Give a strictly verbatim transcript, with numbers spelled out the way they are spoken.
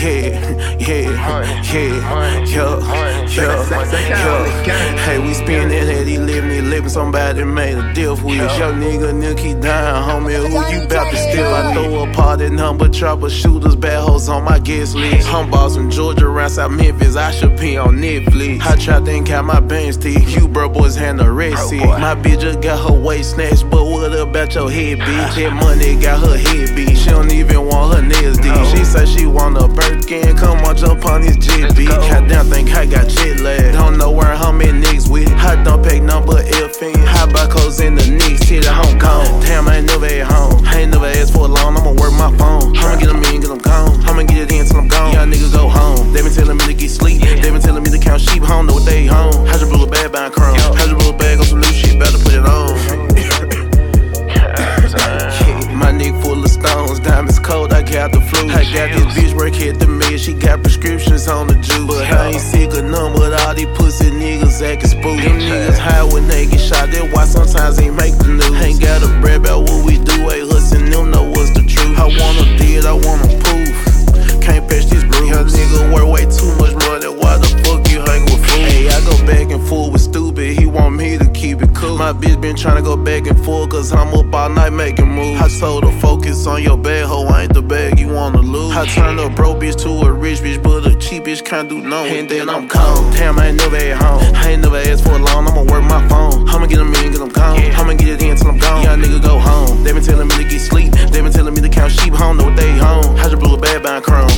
yeah, yeah, yeah, yeah, yeah, yeah. Hey, we spinning that he living, he living. Somebody made a deal with. Yo, nigga, nigga, keep dying, homie. Who you bout to steal? I throw a party number, chopper shooters, bad hoes on my guest list. I'm boss from Georgia, around South Memphis. I should pee on Netflix. I try to think out my bench teeth. You bro boys hand the receipt. My bitch just got her waist snatched, but what about your head, bitch? That money got her head beat. She don't even want her nails deep. She say she want a Birkin, come on, jump on this jet, bitch. Goddamn, think I got jet lag. Don't know where how many niggas with. I don't pack number F in. High buckles in the Knicks, hit at Hong Kong. Damn, I ain't never at home. I ain't never asked for a loan, I'ma work my phone. I'ma get them in, get them gone. I'ma get it in till I'm gone. Y'all niggas go home. They been telling me to get sleep. They been telling me to count sheep. I don't know what they home. How'd you blow a bag buying chrome? How'd you blow a bag on some new shit? Better put it on. My nigga full of stones, diamonds cold, I got the flu. I got this bitch work at the mail, she got prescriptions on the juice. But I ain't sick of none, but all these pussy niggas acting spook. Them niggas high when they get shot, that's why sometimes they make the news. Ain't gotta brag about what we do, ain't hustling, them know what's the truth. I want them dead, I want them proof. Can't patch this bruise. Young nigga work way too much money, why the fuck you hang with fools? Hey, I go back and forth with stupid, he want me to keep it cool. My bitch been tryna go back and forth, cause I'm up all night making moves. I told her focus on your bag, ho, I ain't the bag you wanna lose. I turned a broke bitch to a rich bitch, but a cheap bitch can't do no. And then I'm gone. Damn, I ain't never at home. I ain't never asked for a loan, I'ma work my phone. I'ma get them in, get them gone. I'ma get it in till I'm gone. Y'all nigga go home. They been telling me to get sleep. They been telling me to count sheep, I don't know what they home. I just blew a bag buying chrome.